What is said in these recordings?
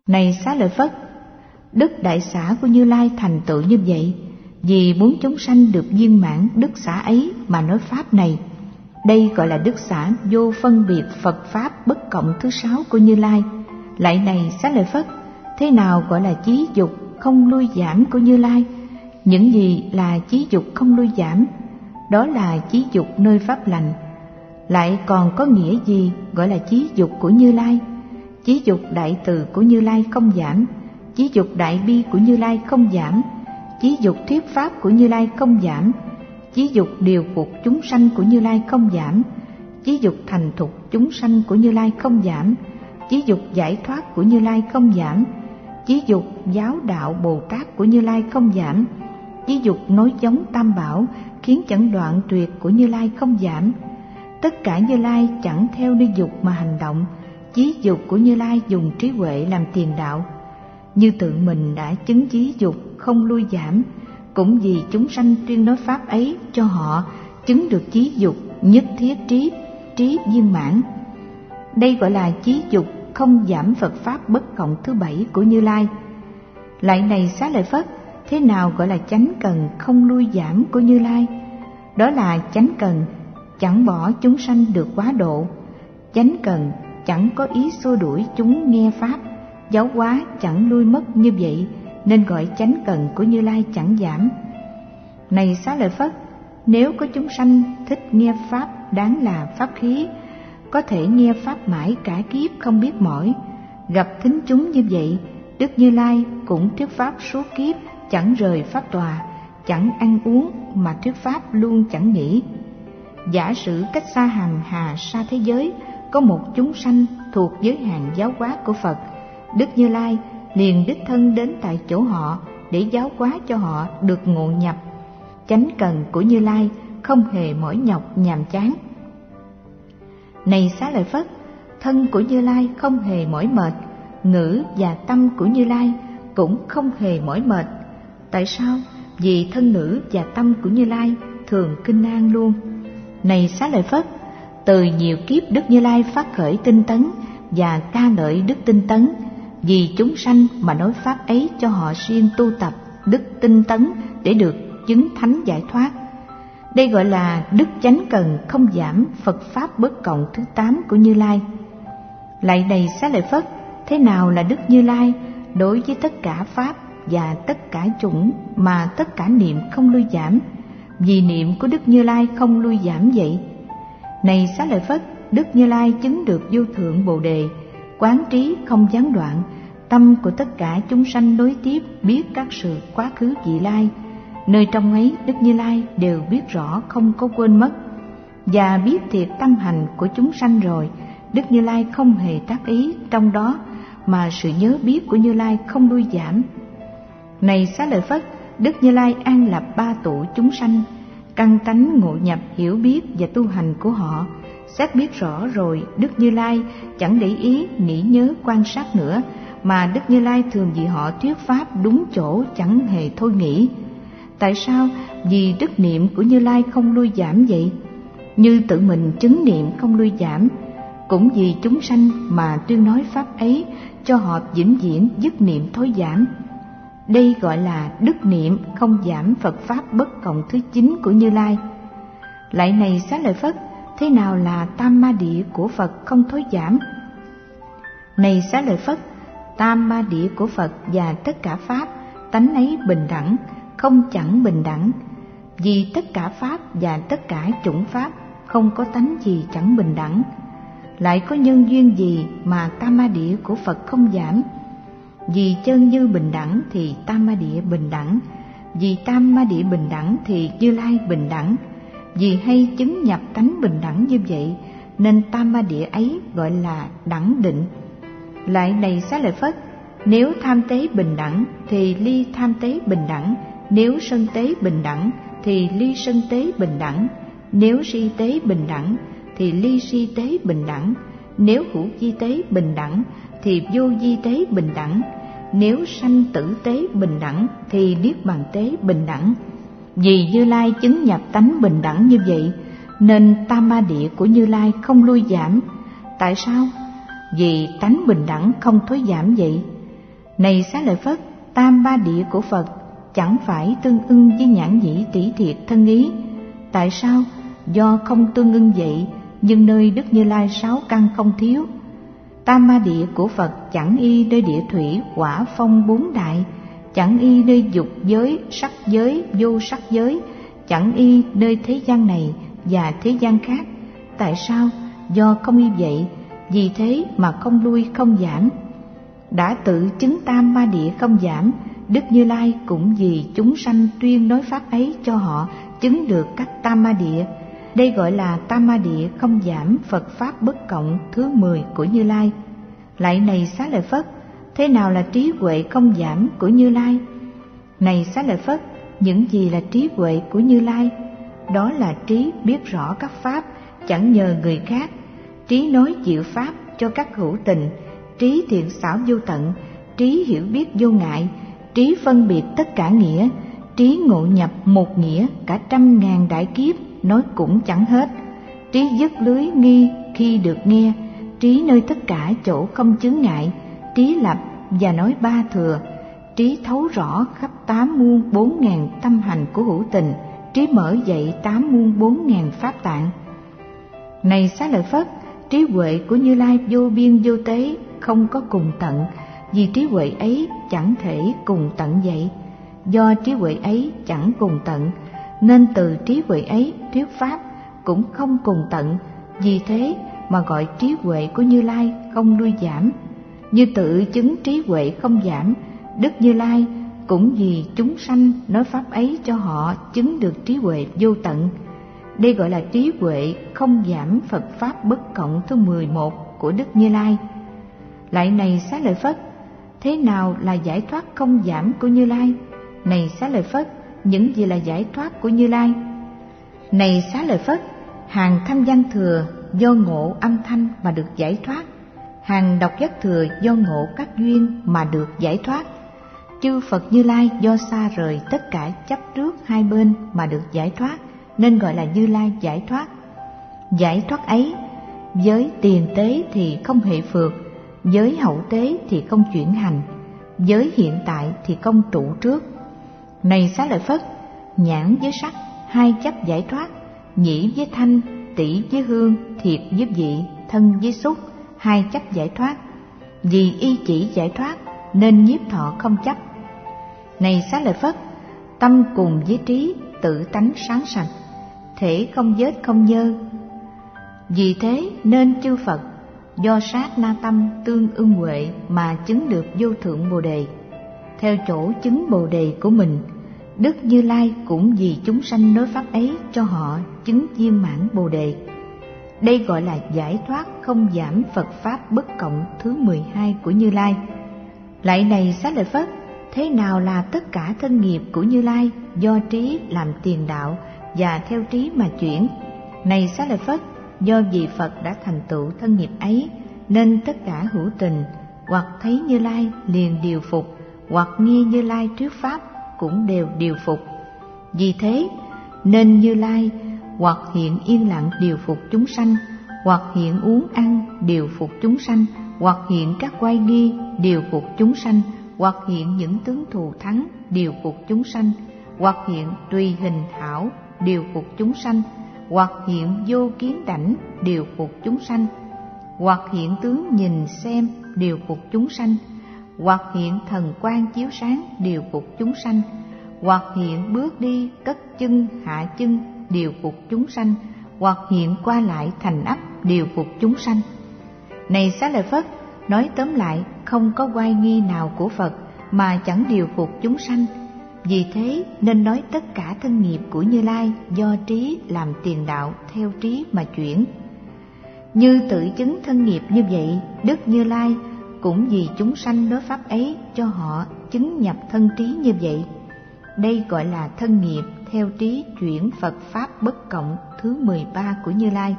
Này Xá Lợi Phất, đức đại xả của Như Lai thành tựu như vậy, vì muốn chúng sanh được viên mãn đức xả ấy mà nói pháp này. Đây gọi là đức xả vô phân biệt Phật pháp bất cộng thứ 6 của Như Lai. Lại này Xá Lợi Phất, thế nào gọi là chí dục không lui giảm của Như Lai? Những gì là chí dục không lui giảm? Đó là chí dục nơi pháp lành. Lại còn có nghĩa gì gọi là chí dục của Như Lai? Chí dục đại từ của Như Lai không giảm, chí dục đại bi của Như Lai không giảm, chí dục thuyết pháp của Như Lai không giảm, chí dục điều phục chúng sanh của Như Lai không giảm, chí dục thành thục chúng sanh của Như Lai không giảm, chí dục giải thoát của Như Lai không giảm, chí dục giáo đạo Bồ Tát của Như Lai không giảm, chí dục nối giống Tam Bảo khiến chẳng đoạn tuyệt của Như Lai không giảm. Tất cả Như Lai chẳng theo đi dục mà hành động, chí dục của Như Lai dùng trí huệ làm tiền đạo. Như tự mình đã chứng chí dục không lui giảm, cũng vì chúng sanh tuyên nói pháp ấy cho họ chứng được chí dục nhất thiết trí viên mãn. Đây gọi là chí dục không giảm Phật pháp bất cộng thứ 7 của Như Lai. Lại này Xá Lợi Phất, thế nào gọi là chánh cần không lui giảm của Như Lai? Đó là chánh cần chẳng bỏ chúng sanh được quá độ, chánh cần chẳng có ý xua đuổi chúng nghe pháp, giáo hóa chẳng lui mất như vậy, nên gọi chánh cần của Như Lai chẳng giảm. Này Xá Lợi Phất, nếu có chúng sanh thích nghe pháp đáng là pháp khí, có thể nghe pháp mãi cả kiếp không biết mỏi, gặp thính chúng như vậy, Đức Như Lai cũng thuyết pháp suốt kiếp chẳng rời pháp tòa, chẳng ăn uống mà thuyết pháp luôn chẳng nghỉ. Giả sử cách xa hằng hà sa thế giới có một chúng sanh thuộc giới hạn giáo hóa của Phật, Đức Như Lai liền đích thân đến tại chỗ họ để giáo hóa cho họ được ngộ nhập. Chánh cần của Như Lai không hề mỏi nhọc nhàm chán. Này Xá Lợi Phất, thân của Như Lai không hề mỏi mệt, ngữ và tâm của Như Lai cũng không hề mỏi mệt. Tại sao? Vì thân ngữ và tâm của Như Lai thường kinh an luôn. Này Xá Lợi Phất, từ nhiều kiếp Đức Như Lai phát khởi tinh tấn và ca ngợi đức tinh tấn, vì chúng sanh mà nói pháp ấy cho họ siêng tu tập đức tinh tấn để được chứng thánh giải thoát. Đây gọi là đức chánh cần không giảm Phật pháp bất cộng thứ 8 của Như Lai. Lại này Xá Lợi Phất, thế nào là Đức Như Lai đối với tất cả pháp và tất cả chủng mà tất cả niệm không lui giảm? Vì niệm của Đức Như Lai không lui giảm vậy. Này Xá Lợi Phất, Đức Như Lai chứng được vô thượng Bồ Đề, quán trí không gián đoạn, tâm của tất cả chúng sanh nối tiếp biết các sự quá khứ vị lai. Nơi trong ấy Đức Như Lai đều biết rõ không có quên mất, và biết thiệt tâm hành của chúng sanh rồi, Đức Như Lai không hề tác ý trong đó, mà sự nhớ biết của Như Lai không lui giảm. Này Xá Lợi Phất, Đức Như Lai an lập ba tụ chúng sanh, căn tánh ngộ nhập hiểu biết và tu hành của họ, xét biết rõ rồi, Đức Như Lai chẳng để ý nghĩ nhớ quan sát nữa, mà Đức Như Lai thường vì họ thuyết pháp đúng chỗ chẳng hề thôi nghĩ. Tại sao? Vì đức niệm của Như Lai không lui giảm vậy. Như tự mình chứng niệm không lui giảm, cũng vì chúng sanh mà tuyên nói pháp ấy cho họ vĩnh viễn dứt niệm thối giảm. Đây gọi là đức niệm không giảm Phật pháp bất cộng thứ 9 của Như Lai. Lại này Xá Lợi Phất, thế nào là tam ma địa của Phật không thối giảm? Này Xá Lợi Phất, tam ma địa của Phật và tất cả pháp tánh ấy bình đẳng, không chẳng bình đẳng. Vì tất cả pháp và tất cả chủng pháp không có tánh gì chẳng bình đẳng. Lại có nhân duyên gì mà tam ma địa của Phật không giảm? Vì chân như bình đẳng thì tam ma địa bình đẳng, vì tam ma địa bình đẳng thì Như Lai bình đẳng. Vì hay chứng nhập tánh bình đẳng như vậy, nên tam ma địa ấy gọi là đẳng định. Lại này Xá Lợi Phất, nếu tham tế bình đẳng thì ly tham tế bình đẳng, nếu sân tế bình đẳng thì ly sân tế bình đẳng, nếu si tế bình đẳng thì ly si tế bình đẳng, nếu hữu di tế bình đẳng thì vô di tế bình đẳng, nếu sanh tử tế bình đẳng thì niết bàn tế bình đẳng. Vì Như Lai chứng nhập tánh bình đẳng như vậy, nên tam ma địa của Như Lai không lui giảm. Tại sao? Vì tánh bình đẳng không thối giảm vậy. Này Xá Lợi Phất, tam ba địa của Phật chẳng phải tương ưng với nhãn nhĩ tỷ thiệt thân ý. Tại sao? Do không tương ưng vậy, nhưng nơi Đức Như Lai 6 căn không thiếu. Tam ba địa của Phật chẳng y nơi địa thủy hỏa phong 4 đại, chẳng y nơi dục giới, sắc giới, vô sắc giới, chẳng y nơi thế gian này và thế gian khác. Tại sao? Do không y vậy, vì thế mà không lui không giảm. Đã tự chứng tam ba địa không giảm, Đức Như Lai cũng vì chúng sanh tuyên nói pháp ấy cho họ chứng được các tam ma địa. Đây gọi là tam ma địa không giảm Phật pháp bất cộng thứ 10 của Như Lai. Lại này Xá Lợi Phất, thế nào là trí huệ không giảm của Như Lai? Này Xá Lợi Phất, những gì là trí huệ của Như Lai? Đó là trí biết rõ các pháp, chẳng nhờ người khác, trí nói chịu pháp cho các hữu tình, trí thiện xảo vô tận, trí hiểu biết vô ngại, trí phân biệt tất cả nghĩa, trí ngộ nhập một nghĩa cả 100.000 đại kiếp nói cũng chẳng hết, trí dứt lưới nghi khi được nghe, trí nơi tất cả chỗ không chướng ngại, trí lập và nói ba thừa, trí thấu rõ khắp 8 muôn 4.000 tâm hành của hữu tình, trí mở dậy 8 muôn 4.000 pháp tạng. Này Xá Lợi Phất, trí huệ của Như Lai vô biên vô tế, không có cùng tận, vì trí huệ ấy chẳng thể cùng tận vậy. Do trí huệ ấy chẳng cùng tận, nên từ trí huệ ấy thuyết pháp cũng không cùng tận, vì thế mà gọi trí huệ của Như Lai không lui giảm. Như tự chứng trí huệ không giảm, Đức Như Lai cũng vì chúng sanh nói pháp ấy cho họ chứng được trí huệ vô tận. Đây gọi là trí huệ không giảm Phật pháp bất cộng thứ 11 của Đức Như Lai. Lại này Xá Lợi Phất, thế nào là giải thoát không giảm của Như Lai? Này Xá Lợi Phất, những gì là giải thoát của Như Lai? Này Xá Lợi Phất, hàng thanh văn thừa do ngộ âm thanh mà được giải thoát, hàng độc giác thừa do ngộ các duyên mà được giải thoát. Chư Phật Như Lai do xa rời tất cả chấp trước hai bên mà được giải thoát, nên gọi là Như Lai giải thoát. Giải thoát ấy, giới tiền tế thì không hệ phược, giới hậu tế thì không chuyển hành, giới hiện tại thì không trụ trước. Này Xá Lợi Phất, nhãn với sắc, hai chấp giải thoát, nhĩ với thanh, tỷ với hương, thiệt với vị, thân với xúc, hai chấp giải thoát. Vì y chỉ giải thoát nên nhiếp thọ không chấp. Này Xá Lợi Phất, tâm cùng với trí tự tánh sáng sạch, thể không vết không nhơ. Vì thế nên chư Phật do sát na tâm tương ưng huệ mà chứng được vô thượng Bồ đề. Theo chỗ chứng Bồ đề của mình, Đức Như Lai cũng vì chúng sanh nói pháp ấy cho họ chứng viên mãn Bồ đề. Đây gọi là giải thoát không giảm Phật pháp bất cộng thứ 12 của Như Lai. Lại này Xá Lợi Phất, thế nào là tất cả thân nghiệp của Như Lai do trí làm tiền đạo và theo trí mà chuyển? Này Xá Lợi Phất, do vì Phật đã thành tựu thân nghiệp ấy, nên tất cả hữu tình hoặc thấy Như Lai liền điều phục, hoặc nghe Như Lai thuyết pháp cũng đều điều phục. Vì thế nên Như Lai hoặc hiện yên lặng điều phục chúng sanh, hoặc hiện uống ăn điều phục chúng sanh, hoặc hiện các oai nghi điều phục chúng sanh, hoặc hiện những tướng thù thắng điều phục chúng sanh, hoặc hiện tùy hình hảo điều phục chúng sanh, hoặc hiện vô kiến đảnh điều phục chúng sanh, hoặc hiện tướng nhìn xem điều phục chúng sanh, hoặc hiện thần quang chiếu sáng điều phục chúng sanh, hoặc hiện bước đi cất chân hạ chân điều phục chúng sanh, hoặc hiện qua lại thành ấp điều phục chúng sanh. Này Xá Lợi Phất, nói tóm lại, không có oai nghi nào của Phật mà chẳng điều phục chúng sanh. Vì thế nên nói tất cả thân nghiệp của Như Lai do trí làm tiền đạo theo trí mà chuyển. Như tự chứng thân nghiệp như vậy, Đức Như Lai cũng vì chúng sanh nói pháp ấy cho họ chứng nhập thân trí như vậy. Đây gọi là thân nghiệp theo trí chuyển Phật pháp bất cộng thứ 13 của Như Lai.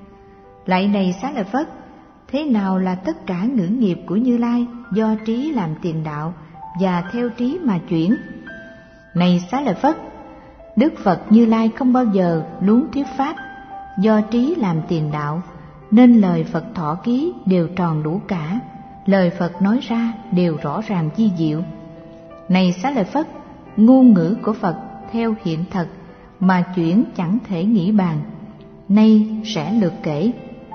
Lại này Xá Lợi Phất, thế nào là tất cả ngữ nghiệp của Như Lai do trí làm tiền đạo và theo trí mà chuyển? Này Xá Lợi Phất, Đức Phật Như Lai không bao giờ luống thuyết pháp, do trí làm tiền đạo nên lời Phật thọ ký đều tròn đủ cả. lời Phật nói ra đều rõ ràng vi diệu. Này Xá Lợi Phất, ngôn ngữ của Phật theo hiện thật mà chuyển chẳng thể nghĩ bàn. Nay sẽ lược kể.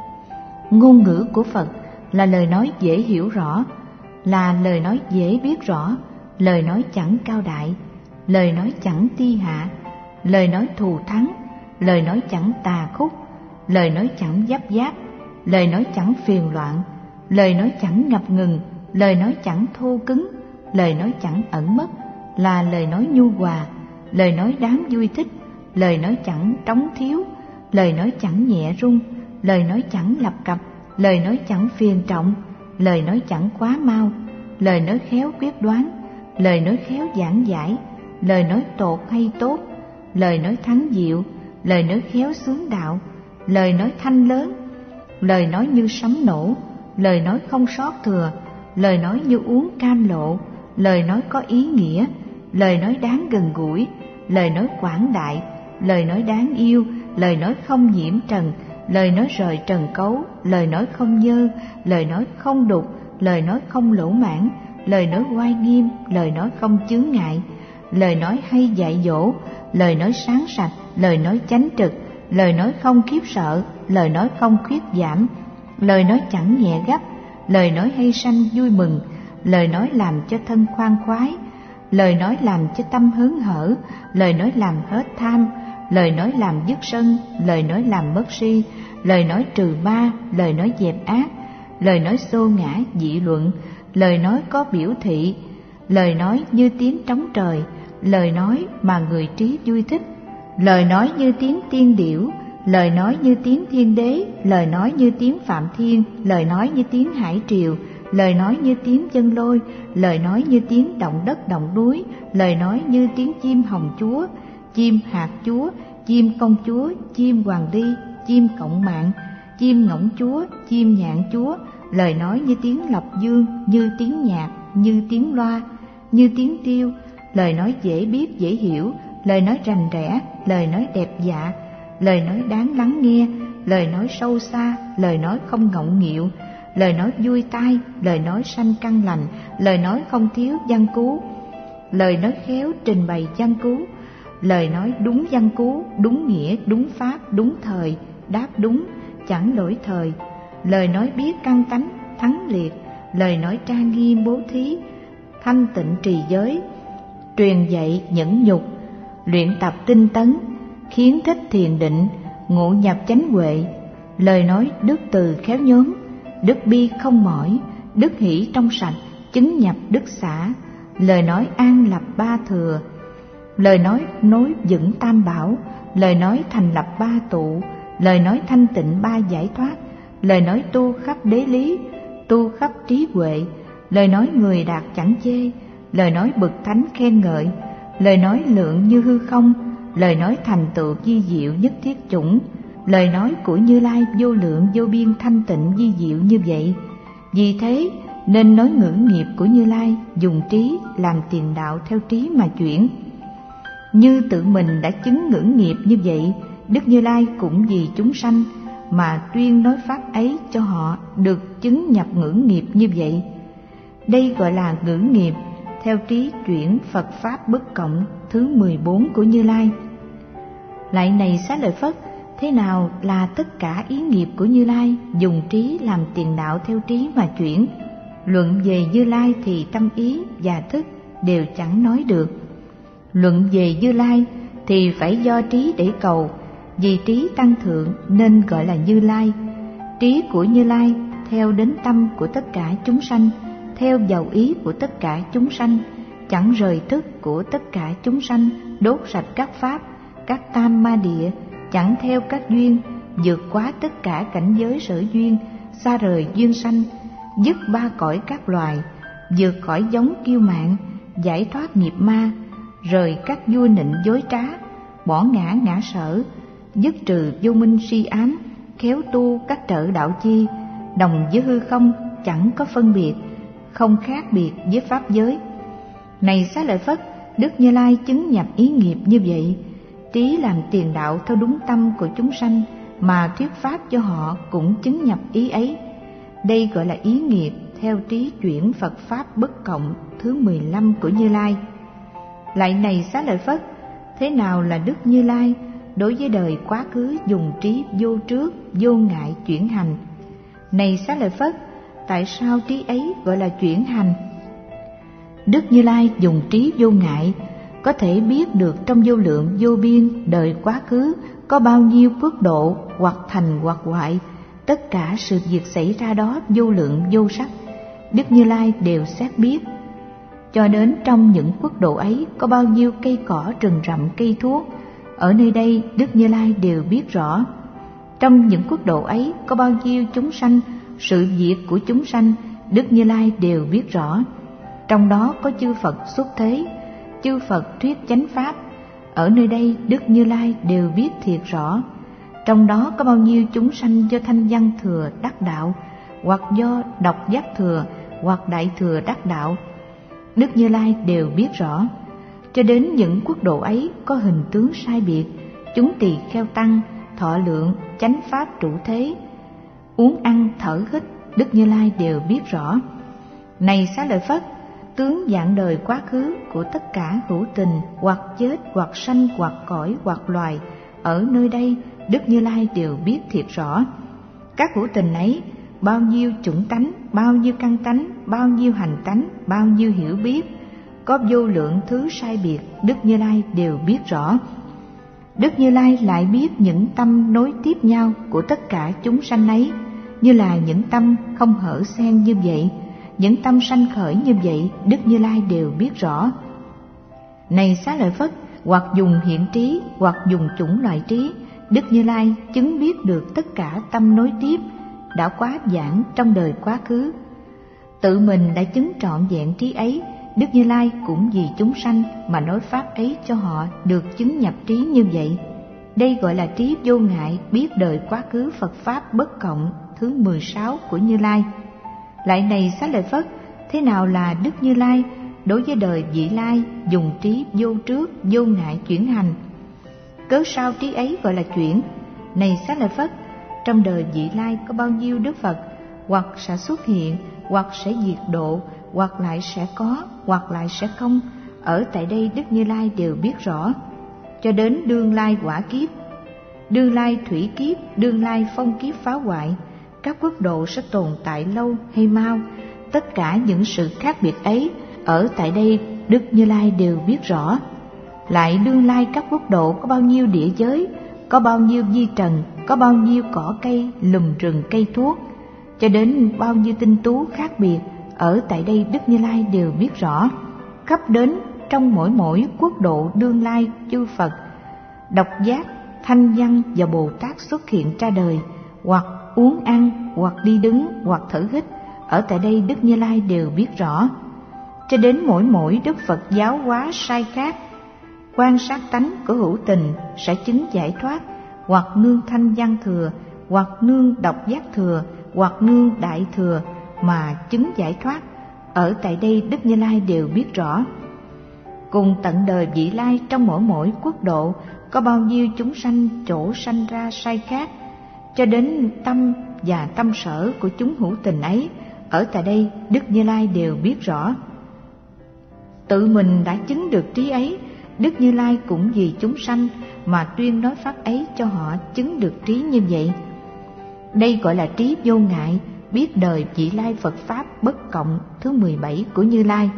Ngôn ngữ của Phật là lời nói dễ hiểu rõ, là lời nói dễ biết rõ, lời nói chẳng cao đại, lời nói chẳng ti hạ, lời nói thù thắng, lời nói chẳng tà khúc, lời nói chẳng giáp giáp, lời nói chẳng phiền loạn, lời nói chẳng ngập ngừng, lời nói chẳng thô cứng, lời nói chẳng ẩn mất, là lời nói nhu hòa, lời nói đáng vui thích, lời nói chẳng trống thiếu, lời nói chẳng nhẹ rung, lời nói chẳng lập cập, lời nói chẳng phiền trọng, lời nói chẳng quá mau, lời nói khéo quyết đoán, lời nói khéo giảng giải, lời nói tột hay tốt, lời nói thắng diệu, lời nói khéo xướng đạo, lời nói thanh lớn, lời nói như sấm nổ, lời nói không sót thừa, lời nói như uống cam lộ, lời nói có ý nghĩa, lời nói đáng gần gũi, lời nói quảng đại, lời nói đáng yêu, lời nói không nhiễm trần, lời nói rời trần cấu, lời nói không nhơ, lời nói không đục, lời nói không lỗ mãn, lời nói oai nghiêm, lời nói không chướng ngại, lời nói hay dạy dỗ, lời nói sáng sạch, lời nói chánh trực, lời nói không khiếp sợ, lời nói không khuyết giảm, lời nói chẳng nhẹ gấp, lời nói hay sanh vui mừng, lời nói làm cho thân khoan khoái, lời nói làm cho tâm hớn hở, lời nói làm hết tham, lời nói làm dứt sân, lời nói làm mất si, lời nói trừ ma, lời nói dẹp ác, lời nói xô ngã dị luận, lời nói có biểu thị, lời nói như tiếng trống trời, lời nói mà người trí vui thích, lời nói như tiếng tiên điểu, lời nói như tiếng thiên đế, lời nói như tiếng Phạm Thiên, lời nói như tiếng hải triều, lời nói như tiếng dân lôi, lời nói như tiếng động đất động núi, lời nói như tiếng chim hồng chúa, chim hạt chúa, chim công chúa, chim hoàng đi, chim cộng mạng, chim ngỗng chúa, chim nhạn chúa, lời nói như tiếng lộc dương, như tiếng nhạc, như tiếng loa, như tiếng tiêu, lời nói dễ biết dễ hiểu, lời nói rành rẽ, lời nói đẹp dạ, lời nói đáng lắng nghe, lời nói sâu xa, lời nói không ngọng nghịu, lời nói vui tai, lời nói sanh căn lành, lời nói không thiếu văn cú, lời nói khéo trình bày văn cú, lời nói đúng văn cú, đúng nghĩa, đúng pháp, đúng thời, đáp đúng, chẳng lỗi thời, lời nói biết căn tánh, thắng liệt, lời nói trang nghiêm bố thí, thanh tịnh trì giới, truyền dạy nhẫn nhục, luyện tập tinh tấn, khiến thích thiền định, ngộ nhập chánh huệ, lời nói đức từ khéo nhóm, đức bi không mỏi, đức hỷ trong sạch, chứng nhập đức xả, lời nói an lập ba thừa, lời nói nối vững tam bảo, lời nói thành lập ba tụ, lời nói thanh tịnh ba giải thoát, lời nói tu khắp đế lý, tu khắp trí huệ, lời nói người đạt chẳng chê, lời nói bậc thánh khen ngợi, lời nói lượng như hư không, lời nói thành tựu vi diệu nhất thiết chủng, lời nói của Như Lai vô lượng vô biên thanh tịnh vi diệu như vậy. Vì thế nên nói ngữ nghiệp của Như Lai dùng trí làm tiền đạo theo trí mà chuyển. Như tự mình đã chứng ngữ nghiệp như vậy, Đức Như Lai cũng vì chúng sanh mà tuyên nói pháp ấy cho họ được chứng nhập ngữ nghiệp như vậy. Đây gọi là ngữ nghiệp theo trí chuyển Phật Pháp bất cộng thứ 14 của Như Lai. Lại này Xá Lợi Phất, thế nào là tất cả ý nghiệp của Như Lai dùng trí làm tiền đạo theo trí mà chuyển? Luận về Như Lai thì tâm ý và thức đều chẳng nói được. Luận về Như Lai thì phải do trí để cầu, vì trí tăng thượng nên gọi là Như Lai. Trí của Như Lai theo đến tâm của tất cả chúng sanh, theo vào ý của tất cả chúng sanh, chẳng rời thức của tất cả chúng sanh, đốt sạch các pháp, các tam ma địa, chẳng theo các duyên, vượt quá tất cả cảnh giới sở duyên, xa rời duyên sanh, dứt ba cõi các loài, vượt khỏi giống kiêu mạn, giải thoát nghiệp ma, rời các vua nịnh dối trá, bỏ ngã ngã sở, dứt trừ vô minh si ám, khéo tu các trợ đạo chi, đồng với hư không, chẳng có phân biệt, không khác biệt với pháp giới. Này Xá Lợi Phất, Đức Như Lai chứng nhập ý nghiệp như vậy, trí làm tiền đạo theo đúng tâm của chúng sanh mà thuyết pháp cho họ cũng chứng nhập ý ấy. Đây gọi là ý nghiệp theo trí chuyển Phật Pháp bất cộng thứ 15 của Như Lai. Lại này Xá Lợi Phất, thế nào là Đức Như Lai đối với đời quá khứ dùng trí vô trước, vô ngại chuyển hành? Này Xá Lợi Phất, tại sao trí ấy gọi là chuyển hành? Đức Như Lai dùng trí vô ngại, có thể biết được trong vô lượng vô biên đời quá khứ có bao nhiêu quốc độ, hoặc thành hoặc hoại, tất cả sự việc xảy ra đó vô lượng vô sắc, Đức Như Lai đều xét biết. Cho đến trong những quốc độ ấy có bao nhiêu cây cỏ rừng rậm cây thuốc, ở nơi đây Đức Như Lai đều biết rõ. Trong những quốc độ ấy có bao nhiêu chúng sanh, sự việc của chúng sanh Đức Như Lai đều biết rõ. Trong đó có chư Phật xuất thế, chư Phật thuyết chánh pháp, ở nơi đây Đức Như Lai đều biết thiệt rõ. Trong đó có bao nhiêu chúng sanh do thanh văn thừa đắc đạo, hoặc do độc giác thừa, hoặc đại thừa đắc đạo, Đức Như Lai đều biết rõ. Cho đến những quốc độ ấy có hình tướng sai biệt, chúng tỳ kheo tăng, thọ lượng, chánh pháp trụ thế, uống ăn thở hít, Đức Như Lai đều biết rõ. Này Xá Lợi Phất, tướng dạng đời quá khứ của tất cả hữu tình, hoặc chết, hoặc sanh, hoặc cõi, hoặc loài, ở nơi đây Đức Như Lai đều biết thiệt rõ. Các hữu tình ấy bao nhiêu chủng tánh, bao nhiêu căn tánh, bao nhiêu hành tánh, bao nhiêu hiểu biết, có vô lượng thứ sai biệt, Đức Như Lai đều biết rõ. Đức Như Lai lại biết những tâm nối tiếp nhau của tất cả chúng sanh ấy, như là những tâm không hở xen như vậy, những tâm sanh khởi như vậy, Đức Như Lai đều biết rõ. Này Xá Lợi Phất, hoặc dùng hiện trí, hoặc dùng chủng loại trí, Đức Như Lai chứng biết được tất cả tâm nối tiếp đã quá giảng trong đời quá khứ. Tự mình đã chứng trọn vẹn trí ấy, Đức Như Lai cũng vì chúng sanh mà nói pháp ấy cho họ được chứng nhập trí như vậy. Đây gọi là trí vô ngại biết đời quá khứ Phật Pháp bất cộng thứ 16 của Như Lai. Lại này Xá Lợi Phất, thế nào là Đức Như Lai đối với đời vị lai dùng trí vô trước, vô ngại chuyển hành? Cớ sao trí ấy gọi là chuyển? Này Xá Lợi Phất, trong đời vị lai có bao nhiêu Đức Phật, hoặc sẽ xuất hiện, hoặc sẽ diệt độ, hoặc lại sẽ có, hoặc lại sẽ không, ở tại đây Đức Như Lai đều biết rõ. Cho đến đương lai quả kiếp, đương lai thủy kiếp, đương lai phong kiếp phá hoại, các quốc độ sẽ tồn tại lâu hay mau, tất cả những sự khác biệt ấy ở tại đây Đức Như Lai đều biết rõ. Lại đương lai các quốc độ có bao nhiêu địa giới, có bao nhiêu vi trần, có bao nhiêu cỏ cây, lùm rừng cây thuốc, cho đến bao nhiêu tinh tú khác biệt, ở tại đây Đức Như Lai đều biết rõ. Khắp đến trong mỗi quốc độ đương lai chư Phật, độc giác, thanh văn và Bồ Tát xuất hiện ra đời, hoặc uống ăn, hoặc đi đứng, hoặc thở hít, ở tại đây Đức Như Lai đều biết rõ. Cho đến mỗi Đức Phật giáo hóa sai khác, quan sát tánh của hữu tình sẽ chứng giải thoát, hoặc nương thanh văn thừa, hoặc nương độc giác thừa, hoặc nương đại thừa mà chứng giải thoát, ở tại đây Đức Như Lai đều biết rõ. Cùng tận đời vị lai trong mỗi quốc độ có bao nhiêu chúng sanh chỗ sanh ra sai khác, cho đến tâm và tâm sở của chúng hữu tình ấy, ở tại đây Đức Như Lai đều biết rõ. Tự mình đã chứng được trí ấy, Đức Như Lai cũng vì chúng sanh mà tuyên nói pháp ấy cho họ chứng được trí như vậy. Đây gọi là trí vô ngại biết đời vị lai Phật Pháp bất cộng thứ 17 của Như Lai.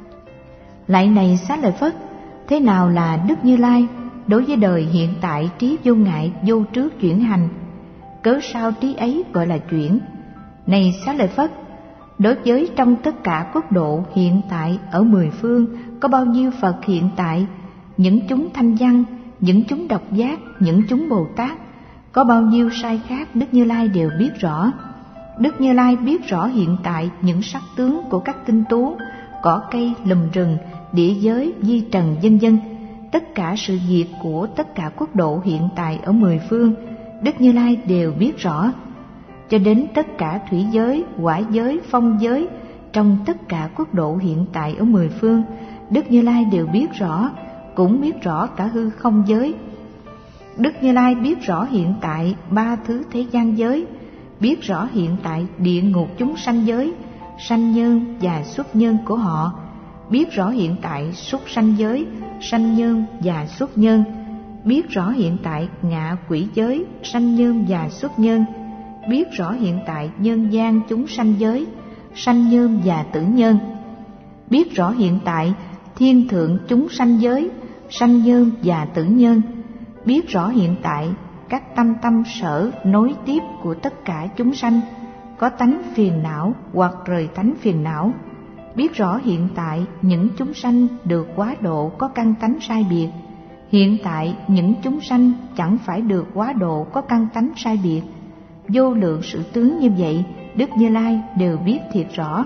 Lại này Xá Lợi Phất, thế nào là Đức Như Lai đối với đời hiện tại trí vô ngại vô trước chuyển hành? Cớ sao trí ấy gọi là chuyển? Này Xá Lợi Phất, đối với trong tất cả quốc độ hiện tại ở 10 phương có bao nhiêu Phật hiện tại, những chúng thanh văn, những chúng độc giác, những chúng Bồ Tát, có bao nhiêu sai khác Đức Như Lai đều biết rõ. Đức Như Lai biết rõ hiện tại những sắc tướng của các tinh tú, cỏ cây, lùm rừng, địa giới, vi trần vân vân, tất cả sự việc của tất cả quốc độ hiện tại ở 10 phương, Đức Như Lai đều biết rõ. Cho đến tất cả thủy giới, hỏa giới, phong giới, trong tất cả quốc độ hiện tại ở 10 phương, Đức Như Lai đều biết rõ, cũng biết rõ cả hư không giới. Đức Như Lai biết rõ hiện tại 3 thứ thế gian giới, biết rõ hiện tại địa ngục chúng sanh giới, sanh nhân và xuất nhân của họ, biết rõ hiện tại súc sanh giới, sanh nhân và xuất nhân, biết rõ hiện tại ngạ quỷ giới, sanh nhân và xuất nhân, biết rõ hiện tại nhân gian chúng sanh giới, sanh nhân và tử nhân, biết rõ hiện tại thiên thượng chúng sanh giới, sanh nhân và tử nhân, biết rõ hiện tại các tâm tâm sở nối tiếp của tất cả chúng sanh, có tánh phiền não hoặc rời tánh phiền não, biết rõ hiện tại những chúng sanh được quá độ có căn tánh sai biệt, hiện tại những chúng sanh chẳng phải được quá độ có căn tánh sai biệt. Vô lượng sự tướng như vậy, Đức Như Lai đều biết thiệt rõ.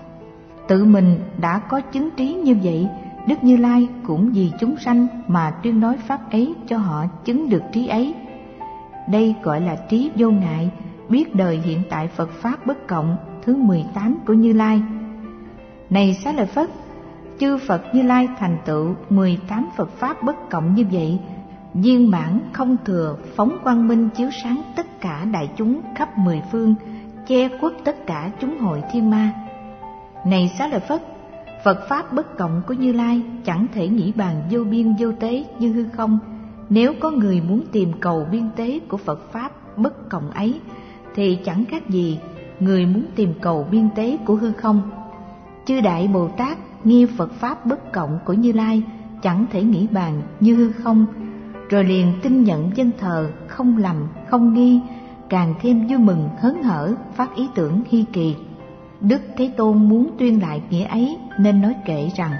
Tự mình đã có chứng trí như vậy, Đức Như Lai cũng vì chúng sanh mà tuyên nói pháp ấy cho họ chứng được trí ấy. Đây gọi là trí vô ngại, biết đời hiện tại Phật Pháp bất cộng thứ 18 của Như Lai. Này Xá Lợi Phất, chư Phật Như Lai thành tựu 18 Phật Pháp bất cộng như vậy, viên mãn không thừa, phóng quang minh chiếu sáng tất cả đại chúng khắp 10 phương, che khuất tất cả chúng hội thiên ma. Này Xá Lợi Phất, Phật Pháp bất cộng của Như Lai chẳng thể nghĩ bàn vô biên vô tế như hư không. Nếu có người muốn tìm cầu biên tế của Phật Pháp bất cộng ấy, thì chẳng khác gì người muốn tìm cầu biên tế của hư không. Chư Đại Bồ Tát nghe Phật Pháp bất cộng của Như Lai chẳng thể nghĩ bàn như hư không, rồi liền tin nhận dân thờ, không lầm, không nghi, càng thêm vui mừng hớn hở, phát ý tưởng hy kỳ. Đức Thế Tôn muốn tuyên lại nghĩa ấy nên nói kệ rằng: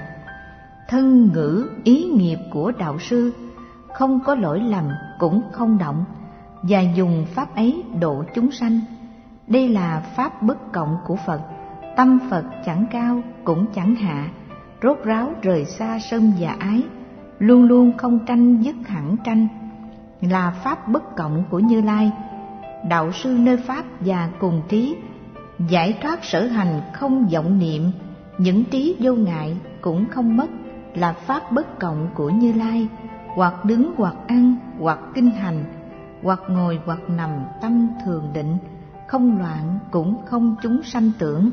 thân ngữ ý nghiệp của đạo sư, không có lỗi lầm cũng không động, và dùng pháp ấy độ chúng sanh. Đây là pháp bất cộng của Phật, tâm Phật chẳng cao cũng chẳng hạ, rốt ráo rời xa sân và ái, luôn luôn không tranh dứt hẳn tranh, là pháp bất cộng của Như Lai. Đạo sư nơi pháp và cùng trí, giải thoát sở hành không vọng niệm, những trí vô ngại cũng không mất, là pháp bất cộng của Như Lai. Hoặc đứng hoặc ăn, hoặc kinh hành, hoặc ngồi hoặc nằm tâm thường định, không loạn cũng không chúng sanh tưởng,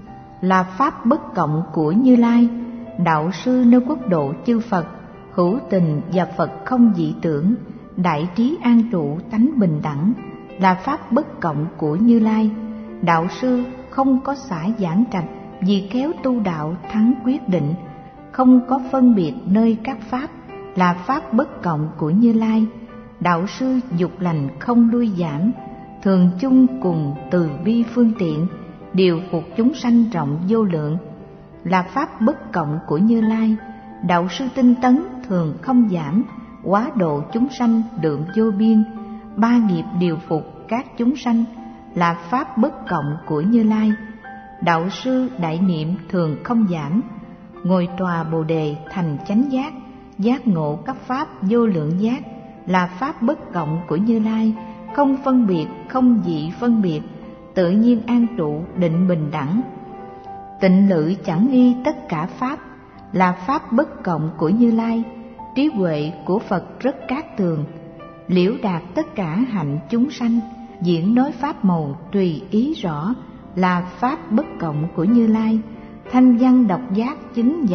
là pháp bất cộng của Như Lai. Đạo sư nơi quốc độ chư Phật, hữu tình và Phật không dị tưởng, đại trí an trụ tánh bình đẳng, là pháp bất cộng của Như Lai. Đạo sư không có xả giảng trạch, vì khéo tu đạo thắng quyết định, không có phân biệt nơi các pháp, là pháp bất cộng của Như Lai. Đạo sư dục lành không lui giảm, thường chung cùng từ bi phương tiện, điều phục chúng sanh rộng vô lượng, là pháp bất cộng của Như Lai. Đạo sư tinh tấn thường không giảm, quá độ chúng sanh lượng vô biên, ba nghiệp điều phục các chúng sanh, là pháp bất cộng của Như Lai. Đạo sư đại niệm thường không giảm, ngồi tòa Bồ đề thành chánh giác, giác ngộ các pháp vô lượng giác, là pháp bất cộng của Như Lai. Không phân biệt, không dị phân biệt, tự nhiên an trụ định bình đẳng, tịnh lự chẳng nghi tất cả pháp, là pháp bất cộng của Như Lai. Trí huệ của Phật rất cát tường, liễu đạt tất cả hạnh chúng sanh, diễn nói pháp màu tùy ý rõ, là pháp bất cộng của Như Lai. Thanh văn độc giác chứng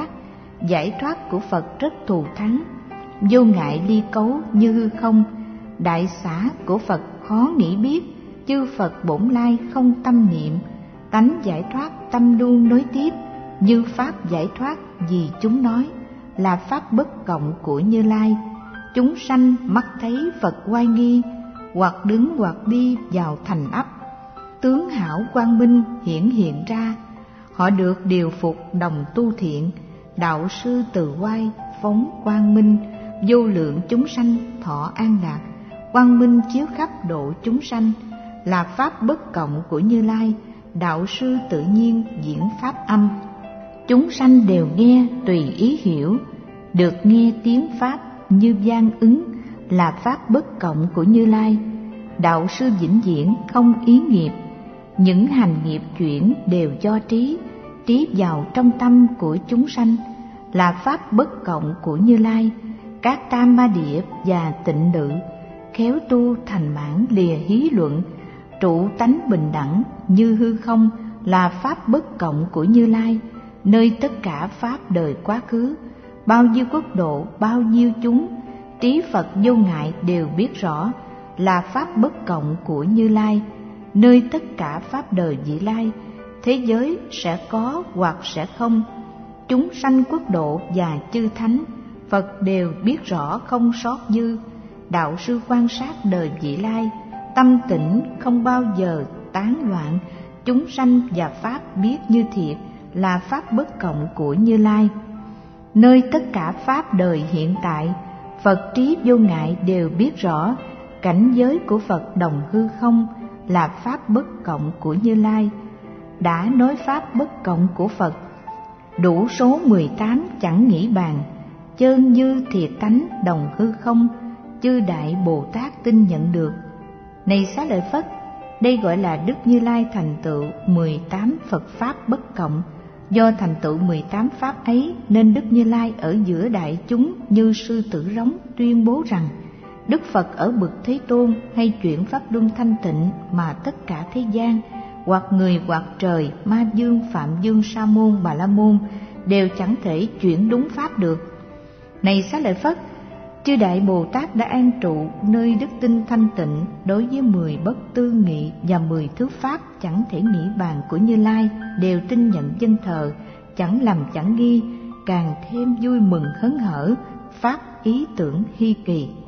giải thoát của Phật rất thù thắng, vô ngại ly cấu như hư không. Đại xả của Phật khó nghĩ biết, chư Phật bổn lai không tâm niệm, tánh giải thoát tâm luôn nối tiếp, như pháp giải thoát vì chúng nói, là pháp bất cộng của Như Lai. Chúng sanh mắt thấy Phật oai nghi, hoặc đứng hoặc đi vào thành ấp, tướng hảo quang minh hiện ra, họ được điều phục đồng tu thiện. Đạo sư từ oai phóng quang minh, vô lượng chúng sanh thọ an lạc, quang minh chiếu khắp độ chúng sanh, là pháp bất cộng của Như Lai. Đạo sư tự nhiên diễn pháp âm, chúng sanh đều nghe tùy ý hiểu, được nghe tiếng pháp như vang ứng, là pháp bất cộng của Như Lai. Đạo sư vĩnh viễn không ý nghiệp, những hành nghiệp chuyển đều do trí vào trong tâm của chúng sanh, là pháp bất cộng của Như Lai. Các tam ma địa và tịnh lự, khéo tu thành mãn lìa hí luận, trụ tánh bình đẳng như hư không, là pháp bất cộng của Như Lai, nơi tất cả pháp đời quá khứ, bao nhiêu quốc độ, bao nhiêu chúng, trí Phật vô ngại đều biết rõ là pháp bất cộng của Như Lai, nơi tất cả pháp đời vị lai. Thế giới sẽ có hoặc sẽ không, chúng sanh quốc độ và chư thánh, Phật đều biết rõ không sót dư. Đạo sư quan sát đời vị lai, tâm tĩnh không bao giờ tán loạn, chúng sanh và pháp biết như thiệt là pháp bất cộng của Như Lai. Nơi tất cả pháp đời hiện tại, Phật trí vô ngại đều biết rõ cảnh giới của Phật đồng hư không là pháp bất cộng của Như Lai. Đã nói pháp bất cộng của Phật, đủ số 18 chẳng nghĩ bàn, chơn như thiệt tánh đồng hư không, chư Đại Bồ Tát tin nhận được. Này Xá Lợi Phất, đây gọi là Đức Như Lai thành tựu 18 Phật Pháp bất cộng. Do thành tựu 18 Pháp ấy nên Đức Như Lai ở giữa đại chúng như sư tử rống tuyên bố rằng Đức Phật ở bậc Thế Tôn hay chuyển Pháp luân thanh tịnh mà tất cả thế gian, hoặc người hoặc trời, Ma Dương, Phạm Dương, Sa Môn, Bà La Môn đều chẳng thể chuyển đúng Pháp được. Này Xá Lợi Phất, chư Đại Bồ Tát đã an trụ nơi đức tin thanh tịnh đối với 10 bất tư nghị và 10 thứ Pháp chẳng thể nghĩ bàn của Như Lai, đều tin nhận dân thờ, chẳng lầm chẳng nghi, càng thêm vui mừng hớn hở, Pháp ý tưởng hy kỳ.